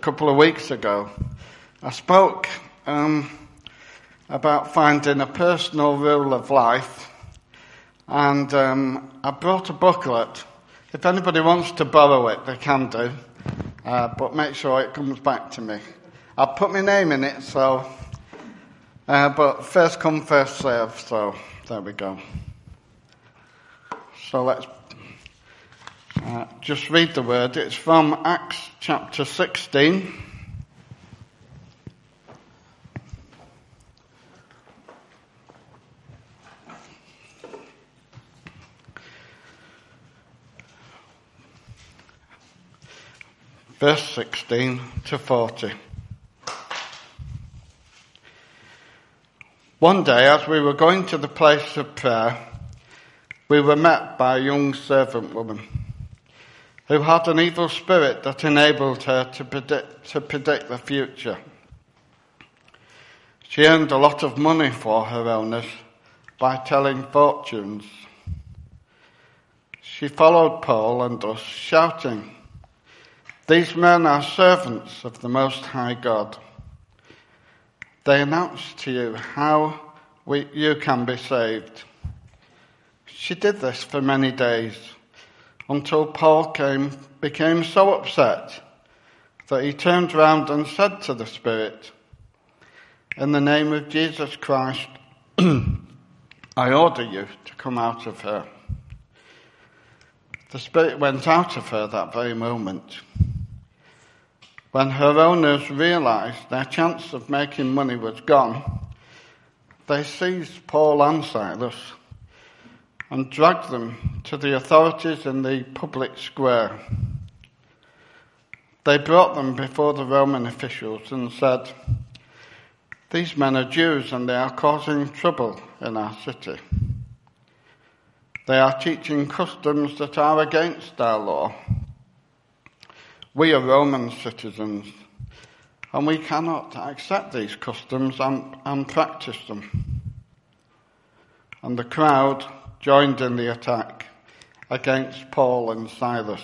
couple of weeks ago, I spoke about finding a personal rule of life, and I brought a booklet. If anybody wants to borrow it, they can do, but make sure it comes back to me. I'll put my name in it, so but first come, first serve, so there we go. So let's just read the word. It's from Acts chapter 16. Verse 16 to 40. One day, as we were going to the place of prayer, we were met by a young servant woman who had an evil spirit that enabled her to predict the future. She earned a lot of money for her owners by telling fortunes. She followed Paul and us, shouting, "These men are servants of the Most High God. They announce to you how you can be saved." She did this for many days, until Paul became so upset that he turned round and said to the spirit, "In the name of Jesus Christ, I order you to come out of her." The spirit went out of her that very moment. When her owners realized their chance of making money was gone, they seized Paul and Silas and dragged them to the authorities in the public square. They brought them before the Roman officials and said, "These men are Jews and they are causing trouble in our city. They are teaching customs that are against our law. We are Roman citizens, and we cannot accept these customs and practice them." And the crowd joined in the attack against Paul and Silas.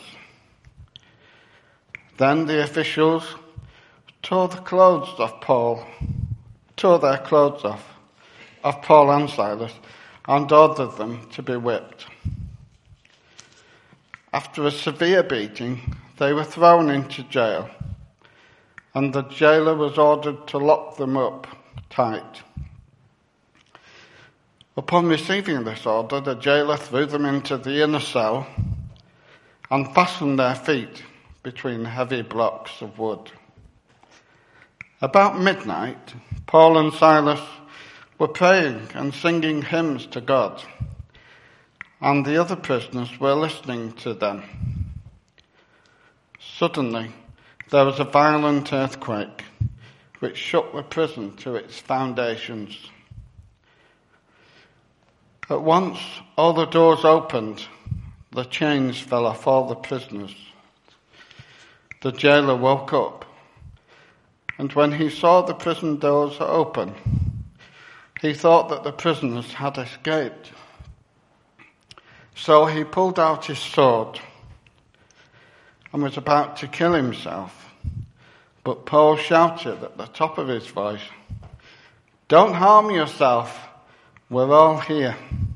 Then the officials tore their clothes off Paul and Silas, and ordered them to be whipped. After a severe beating, they were thrown into jail, and the jailer was ordered to lock them up tight. Upon receiving this order, the jailer threw them into the inner cell and fastened their feet between heavy blocks of wood. About midnight, Paul and Silas were praying and singing hymns to God, and the other prisoners were listening to them. Suddenly, there was a violent earthquake, which shook the prison to its foundations. At once, all the doors opened, the chains fell off all the prisoners. The jailer woke up, and when he saw the prison doors open, he thought that the prisoners had escaped. So he pulled out his sword and was about to kill himself. But Paul shouted at the top of his voice, "Don't harm yourself, we're all here."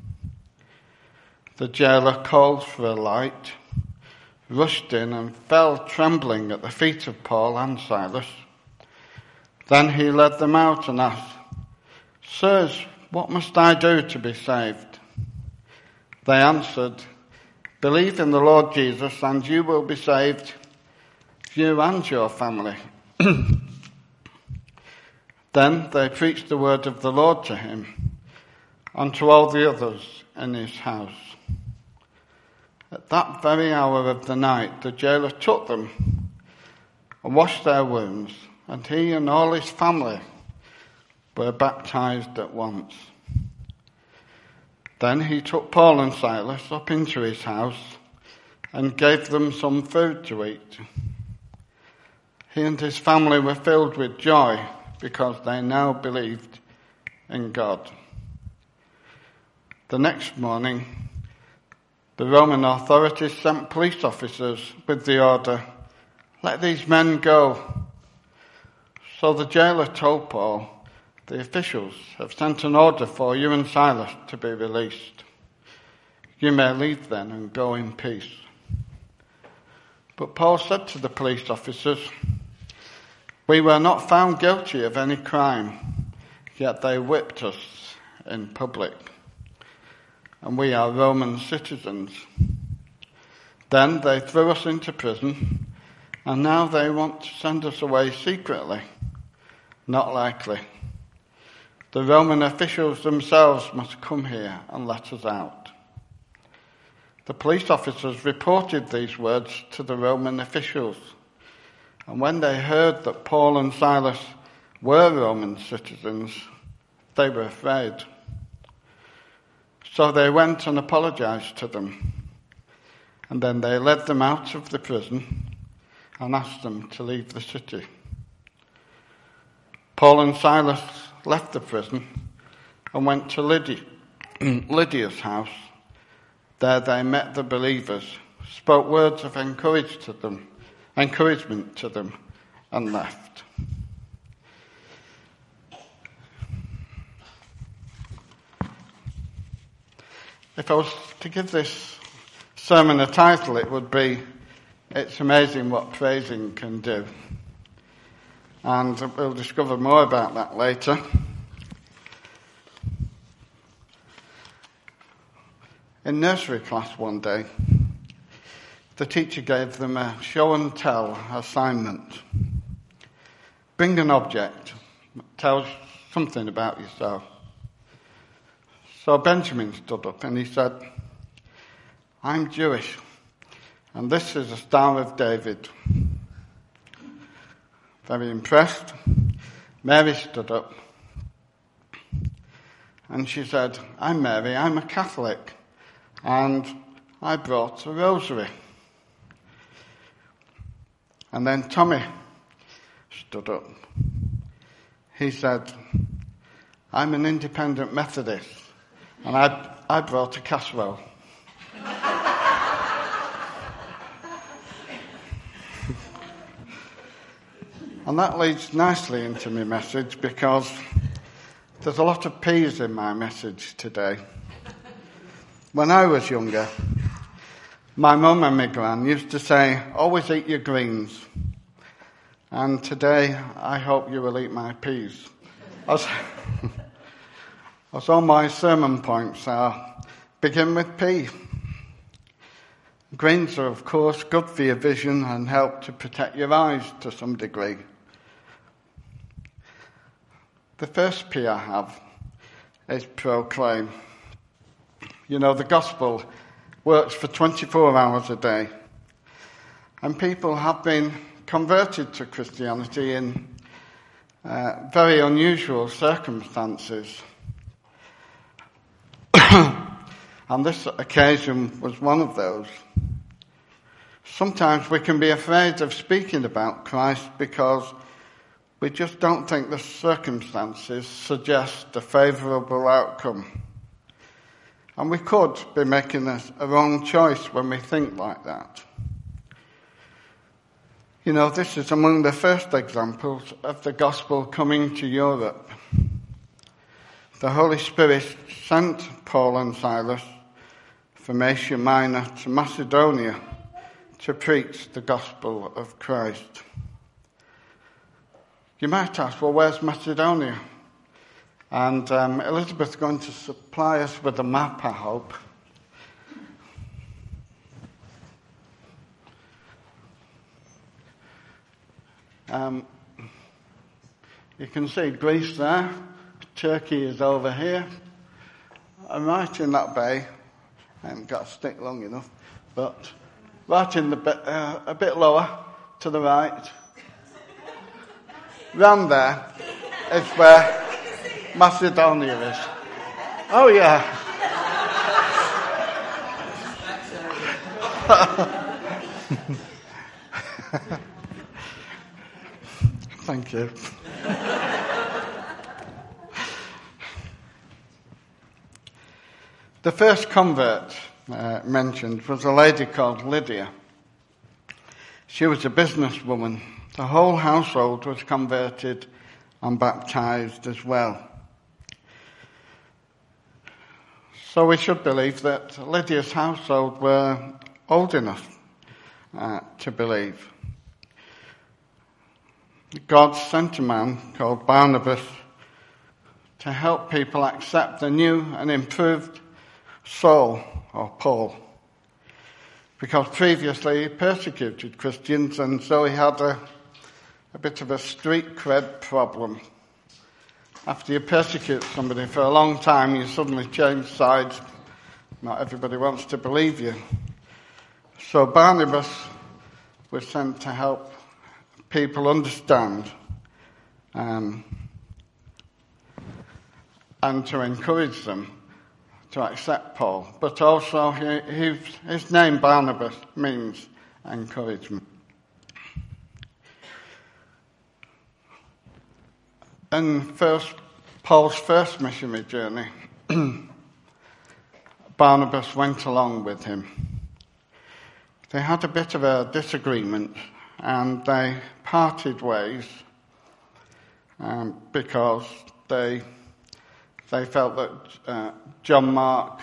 The jailer called for a light, rushed in and fell trembling at the feet of Paul and Silas. Then he led them out and asked, "Sirs, what must I do to be saved?" They answered, "Believe in the Lord Jesus and you will be saved, you and your family." Then they preached the word of the Lord to him and to all the others in his house. At that very hour of the night, the jailer took them and washed their wounds, and he and all his family were baptized at once. Then he took Paul and Silas up into his house and gave them some food to eat. He and his family were filled with joy because they now believed in God. The next morning, the Roman authorities sent police officers with the order, "Let these men go. So the jailer told Paul, "The officials have sent an order for you and Silas to be released. You may leave then and go in peace." But Paul said to the police officers, "We were not found guilty of any crime, yet they whipped us in public, and we are Roman citizens. Then they threw us into prison, and now they want to send us away secretly. Not likely. The Roman officials themselves must come here and let us out." The police officers reported these words to the Roman officials, and when they heard that Paul and Silas were Roman citizens, they were afraid. So they went and apologized to them, and then they led them out of the prison and asked them to leave the city. Paul and Silas left the prison and went to Lydia's house. There they met the believers, spoke words of encouragement to them, and left. If I was to give this sermon a title, it would be "It's Amazing What Praising Can Do." And we'll discover more about that later. In nursery class one day, the teacher gave them a show and tell assignment. Bring an object, tell something about yourself. So Benjamin stood up and he said, "I'm Jewish, and this is the Star of David." Very impressed, Mary stood up and she said, "I'm Mary, I'm a Catholic, and I brought a rosary." And then Tommy stood up. He said, "I'm an independent Methodist, and I brought a casserole." And that leads nicely into my message, because there's a lot of peas in my message today. When I was younger, my mum and my gran used to say, "Always eat your greens." And today, I hope you will eat my peas. As all my sermon points are, begin with P. Greens are, of course, good for your vision and help to protect your eyes to some degree. The first P I have is proclaim. You know, the gospel works for 24 hours a day, and people have been converted to Christianity in very unusual circumstances. And this occasion was one of those. Sometimes we can be afraid of speaking about Christ because we just don't think the circumstances suggest a favourable outcome. And we could be making a wrong choice when we think like that. You know, this is among the first examples of the gospel coming to Europe. The Holy Spirit sent Paul and Silas from Asia Minor to Macedonia to preach the gospel of Christ. You might ask, well, where's Macedonia? And Elizabeth's going to supply us with a map, I hope. You can see Greece there. Turkey is over here. And right in that bay, I haven't got a stick long enough, but right in the a bit lower to the right, round there is where Macedonia is. Oh yeah. Thank you. The first convert mentioned was a lady called Lydia. She was a businesswoman The whole household was converted and baptized as well. So we should believe that Lydia's household were old enough to believe. God sent a man called Barnabas to help people accept the new and improved Saul, or Paul, because previously he persecuted Christians, and so he had a bit of a street cred problem. After you persecute somebody for a long time, you suddenly change sides. Not everybody wants to believe you. So Barnabas was sent to help people understand and to encourage them to accept Paul. But also his name Barnabas means encouragement. In Paul's first missionary journey, Barnabas went along with him. They had a bit of a disagreement and they parted ways because they felt that John Mark,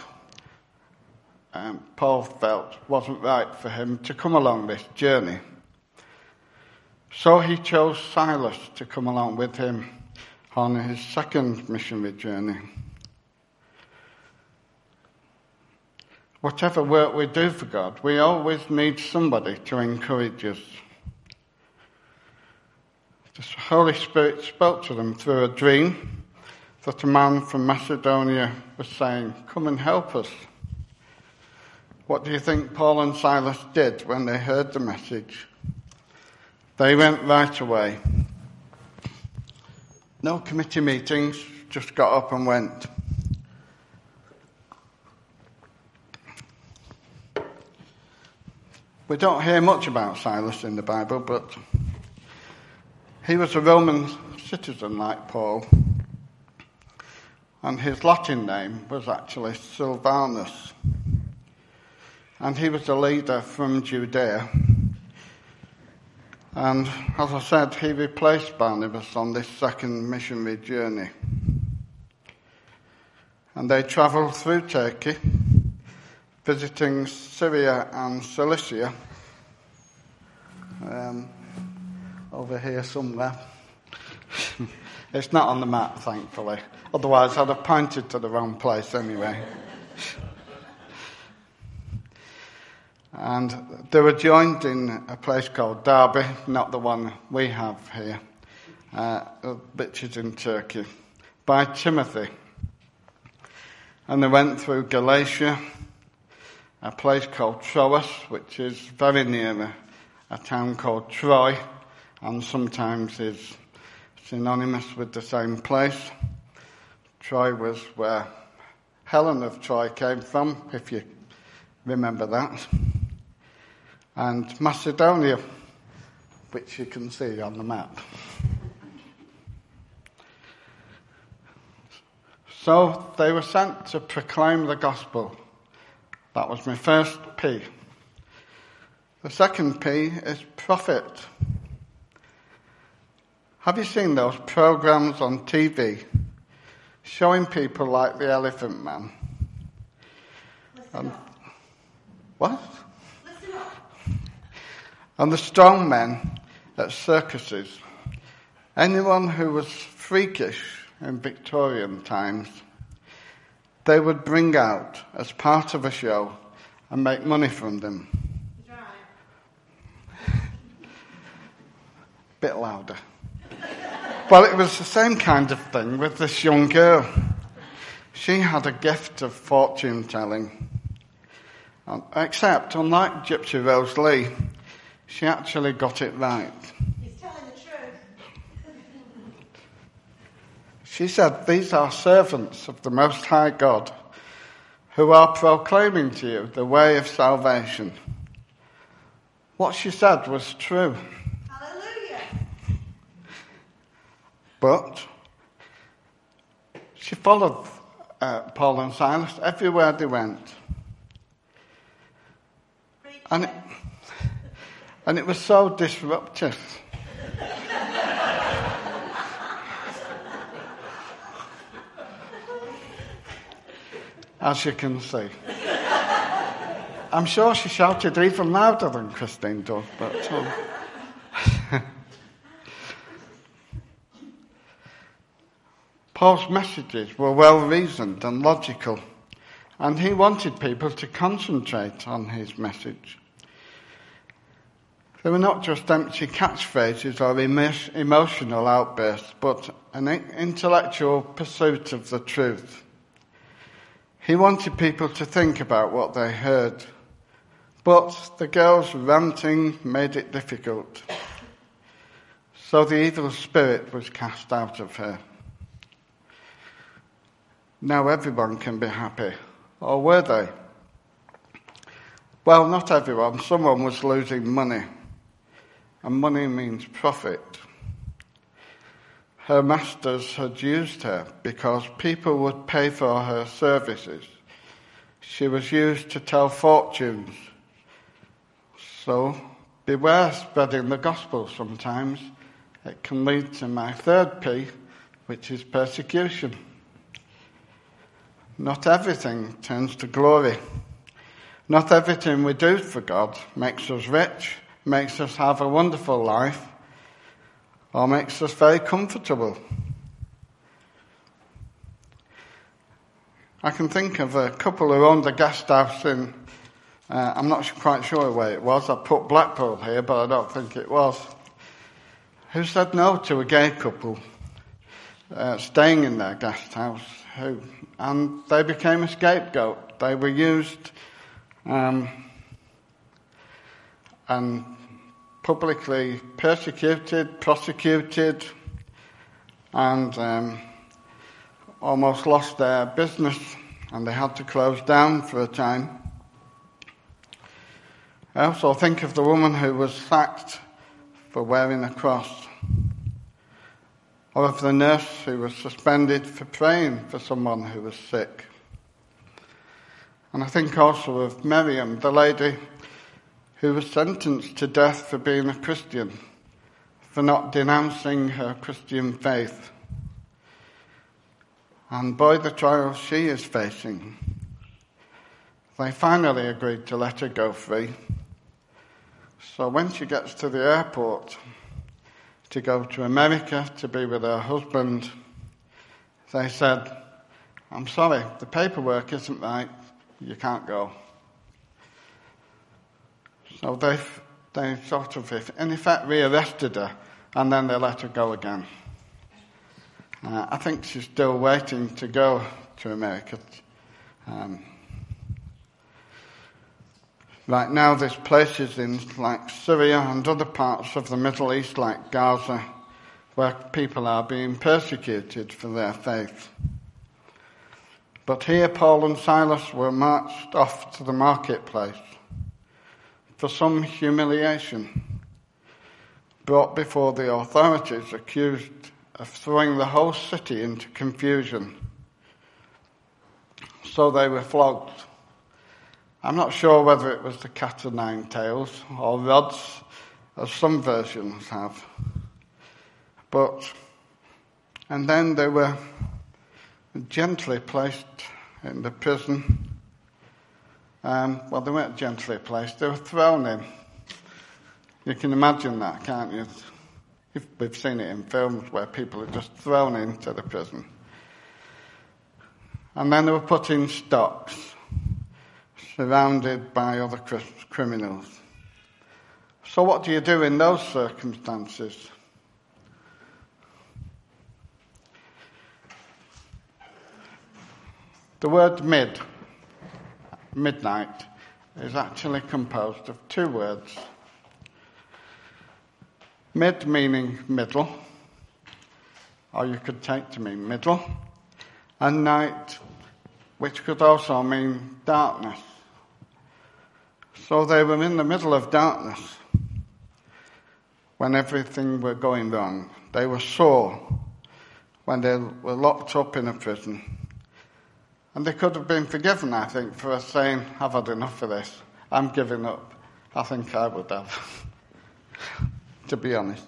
Paul felt, wasn't right for him to come along this journey. So he chose Silas to come along with him on his second missionary journey. Whatever work we do for God, we always need somebody to encourage us. The Holy Spirit spoke to them through a dream that a man from Macedonia was saying, "Come and help us." What do you think Paul and Silas did when they heard the message? They went right away. No committee meetings, just got up and went. We don't hear much about Silas in the Bible, but he was a Roman citizen like Paul, and his Latin name was actually Silvanus, and he was a leader from Judea. And as I said, he replaced Barnabas on this second missionary journey. And they travelled through Turkey, visiting Syria and Cilicia, over here somewhere. It's not on the map, thankfully. Otherwise, I'd have pointed to the wrong place anyway. And they were joined in a place called Derbe, not the one we have here, which is in Turkey, by Timothy. And they went through Galatia, a place called Troas, which is very near a town called Troy, and sometimes is synonymous with the same place. Troy was where Helen of Troy came from, if you remember that. And Macedonia, which you can see on the map. So they were sent to proclaim the gospel. That was my first P. The second P is prophet. Have you seen those programs on TV showing people like the Elephant Man? What? And the strong men at circuses. Anyone who was freakish in Victorian times, they would bring out as part of a show and make money from them. Bit louder. Well, it was the same kind of thing with this young girl. She had a gift of fortune telling. Except, unlike Gypsy Rose Lee, she actually got it right. He's telling the truth. She said, "These are servants of the Most High God who are proclaiming to you the way of salvation." What she said was true. Hallelujah. But she followed Paul and Silas everywhere they went. And it was so disruptive. as you can see. I'm sure she shouted even louder than Christine does, but... Paul's messages were well-reasoned and logical, and he wanted people to concentrate on his message. They were not just empty catchphrases or emotional outbursts, but an intellectual pursuit of the truth. He wanted people to think about what they heard, but the girl's ranting made it difficult. So the evil spirit was cast out of her. Now everyone can be happy, or were they? Well, not everyone. Someone was losing money, and money means profit. Her masters had used her because people would pay for her services. She was used to tell fortunes. So beware spreading the gospel sometimes. It can lead to my third P, which is persecution. Not everything turns to glory. Not everything we do for God makes us rich, makes us have a wonderful life, or makes us very comfortable. I can think of a couple who owned a guest house in, I'm not quite sure where it was. I put Blackpool here, but I don't think it was. Who said no to a gay couple staying in their guest house, and they became a scapegoat. They were used and publicly persecuted, prosecuted, and almost lost their business, and they had to close down for a time. I also think of the woman who was sacked for wearing a cross, or of the nurse who was suspended for praying for someone who was sick. And I think also of Miriam, the lady who was sentenced to death for being a Christian, for not denouncing her Christian faith. And boy, the trial she is facing. They finally agreed to let her go free. So when she gets to the airport to go to America to be with her husband, they said, "I'm sorry, the paperwork isn't right, you can't go." So they sort of, in effect, rearrested her, and then they let her go again. I think she's still waiting to go to America. Right now, there's places in like Syria and other parts of the Middle East, like Gaza, where people are being persecuted for their faith. But here, Paul and Silas were marched off to the marketplace for some humiliation, brought before the authorities, accused of throwing the whole city into confusion. So they were flogged. I'm not sure whether it was the cat o' nine tails or rods, as some versions have. And then they were gently placed in the prison. Well, they weren't gently placed, they were thrown in. You can imagine that, can't you? We've seen it in films where people are just thrown into the prison. And then they were put in stocks, surrounded by other criminals. So what do you do in those circumstances? The word midnight, is actually composed of two words. Mid meaning middle, or you could take to mean middle, and night, which could also mean darkness. So they were in the middle of darkness when everything were going wrong. They were sore when they were locked up in a prison. And they could have been forgiven, I think, for saying, "I've had enough of this. I'm giving up." I think I would have, to be honest.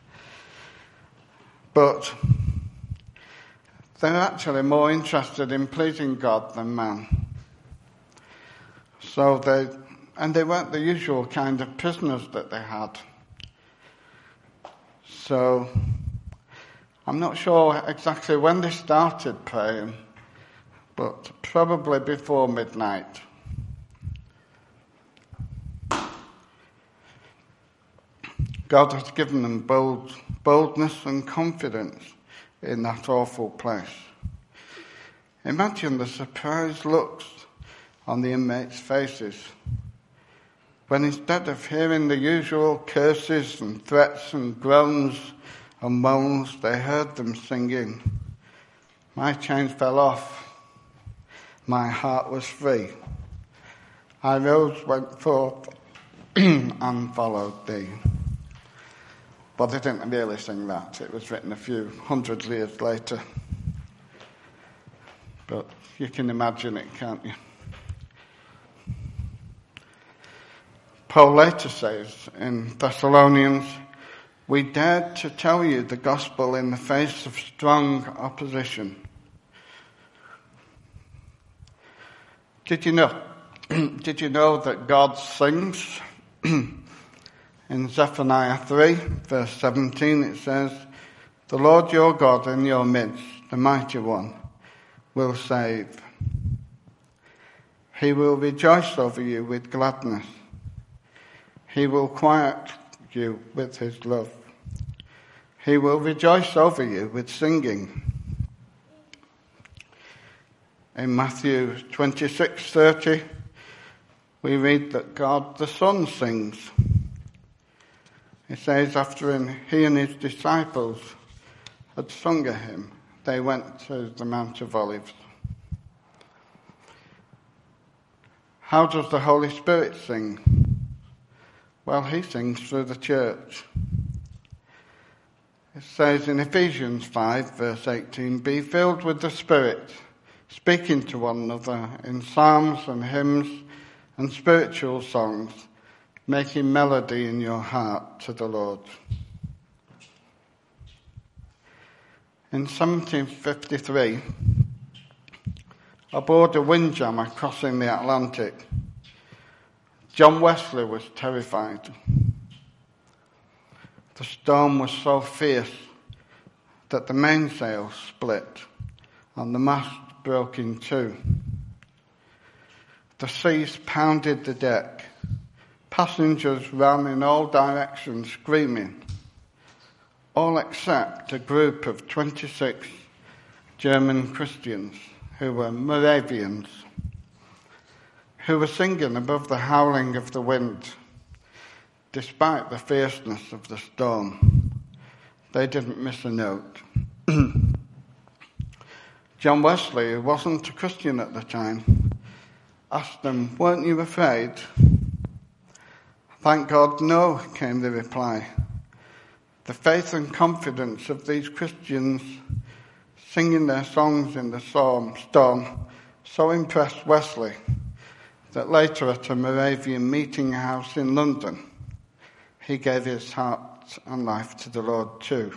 But they're actually more interested in pleasing God than man. So they weren't the usual kind of prisoners that they had. So I'm not sure exactly when they started praying, but probably before midnight. God has given them boldness and confidence in that awful place. Imagine the surprised looks on the inmates' faces when instead of hearing the usual curses and threats and groans and moans, they heard them singing, "My chains fell off, my heart was free. I rose, went forth, and followed thee." But they didn't really sing that. It was written a few hundred years later. But you can imagine it, can't you? Paul later says in Thessalonians, "We dared to tell you the gospel in the face of strong opposition." Did you know that God sings? In Zephaniah 3, verse 17, it says, "The Lord your God in your midst, the mighty one, will save. He will rejoice over you with gladness. He will quiet you with his love. He will rejoice over you with singing." In Matthew 26:30, we read that God the Son sings. It says, after he and his disciples had sung a hymn, they went to the Mount of Olives. How does the Holy Spirit sing? Well, he sings through the church. It says in Ephesians 5, verse 18, "Be filled with the Spirit, speaking to one another in psalms and hymns and spiritual songs, making melody in your heart to the Lord." In 1753, aboard a windjammer crossing the Atlantic, John Wesley was terrified. The storm was so fierce that the mainsail split and the mast broke in two. The seas pounded the deck. Passengers ran in all directions screaming, all except a group of 26 German Christians who were Moravians, who were singing above the howling of the wind. Despite the fierceness of the storm, they didn't miss a note. John Wesley, who wasn't a Christian at the time, asked them, "Weren't you afraid?" "Thank God, no," came the reply. The faith and confidence of these Christians singing their songs in the storm so impressed Wesley that later at a Moravian meeting house in London, he gave his heart and life to the Lord too.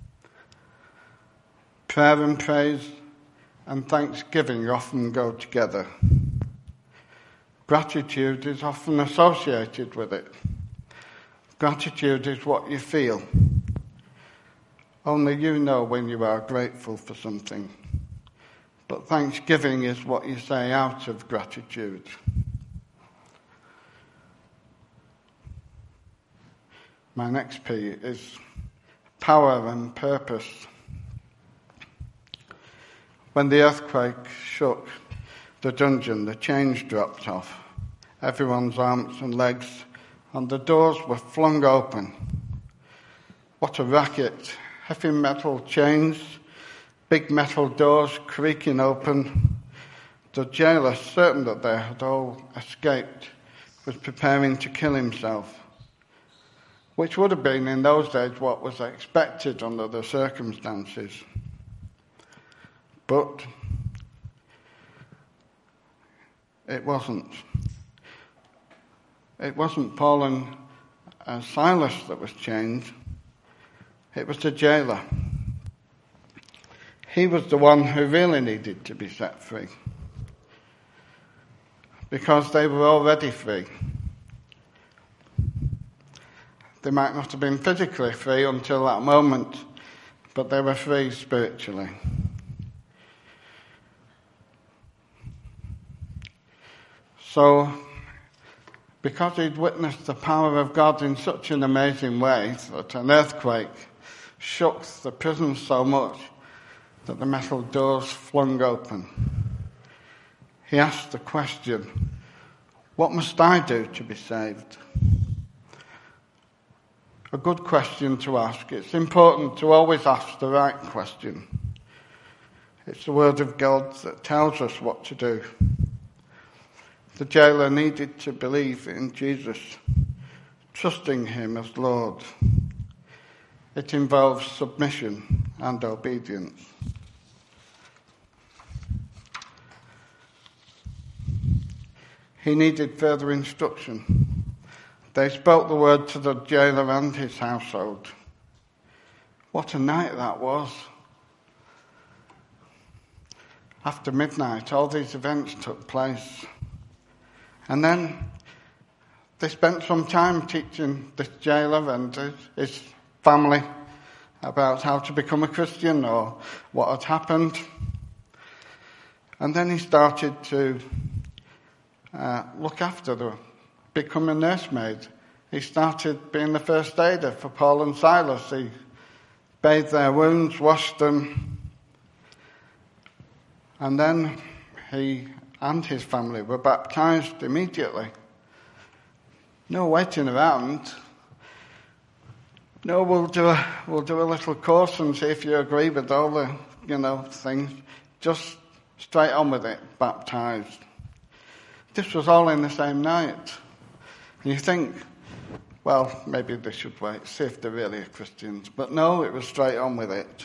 Prayer and praise and thanksgiving often go together. Gratitude is often associated with it. Gratitude is what you feel. Only you know when you are grateful for something. But thanksgiving is what you say out of gratitude. My next P is power and purpose. When the earthquake shook the dungeon, the chains dropped off everyone's arms and legs, and the doors were flung open. What a racket. Heavy metal chains, big metal doors creaking open. The jailer, certain that they had all escaped, was preparing to kill himself, which would have been in those days what was expected under the circumstances. But it wasn't. It wasn't Paul and Silas that was chained. It was the jailer. He was the one who really needed to be set free. because they were already free. They might not have been physically free until that moment, but they were free spiritually. So, because he'd witnessed the power of God in such an amazing way that an earthquake shook the prison so much that the metal doors flung open, he asked the question, what must I do to be saved? A good question to ask. It's important to always ask the right question. It's the word of God that tells us what to do. The jailer needed to believe in Jesus, trusting him as Lord. It involves submission and obedience. He needed further instruction. They spoke the word to the jailer and his household. What a night that was. After midnight, all these events took place. And then they spent some time teaching this jailer and his family about how to become a Christian or what had happened. And then he started to look after them, become a nursemaid. He started being the first aider for Paul and Silas. He bathed their wounds, washed them, and then he and his family were baptized immediately. No waiting around. No, we'll do a little course and see if you agree with all the things. Just straight on with it, baptized. This was all in the same night. And you think, well, maybe they should wait, see if they're really Christians. But no, it was straight on with it.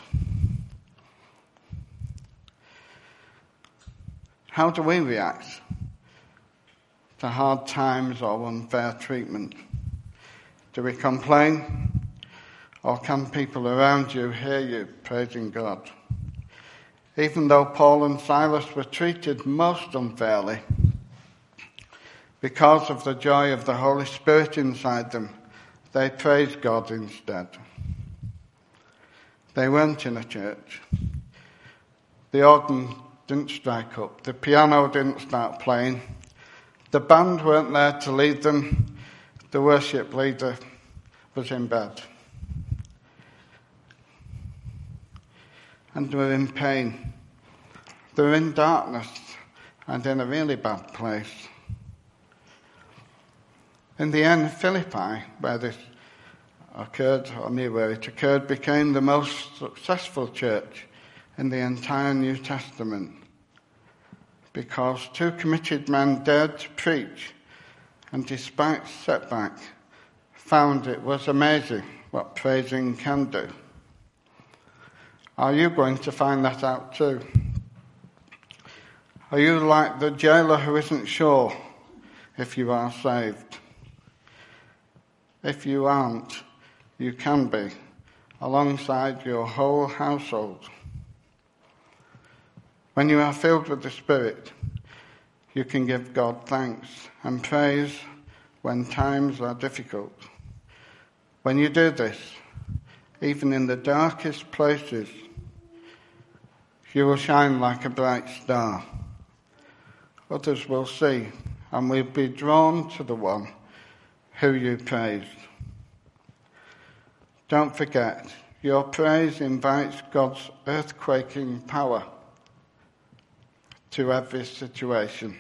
How do we react to hard times or unfair treatment? Do we complain? Or can people around you hear you praising God? Even though Paul and Silas were treated most unfairly, because of the joy of the Holy Spirit inside them, they praised God instead. They weren't in a church. The organ didn't strike up. The piano didn't start playing. The band weren't there to lead them. The worship leader was in bed. And they were in pain. They were in darkness and in a really bad place. In the end, Philippi, where this occurred, or near where it occurred, became the most successful church in the entire New Testament, because two committed men dared to preach, and despite setback, found it was amazing what praising can do. Are you going to find that out too? Are you like the jailer who isn't sure if you are saved? If you aren't, you can be, alongside your whole household. When you are filled with the Spirit, you can give God thanks and praise when times are difficult. When you do this, even in the darkest places, you will shine like a bright star. Others will see and will be drawn to the one who you praised. Don't forget, your praise invites God's earthquaking power to every situation.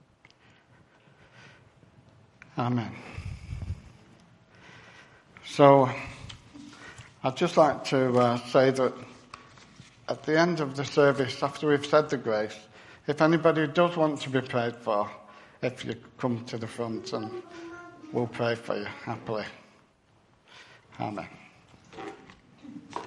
Amen. So, I'd just like to say that at the end of the service, after we've said the grace, if anybody does want to be prayed for, if you come to the front and we'll pray for you happily. Amen.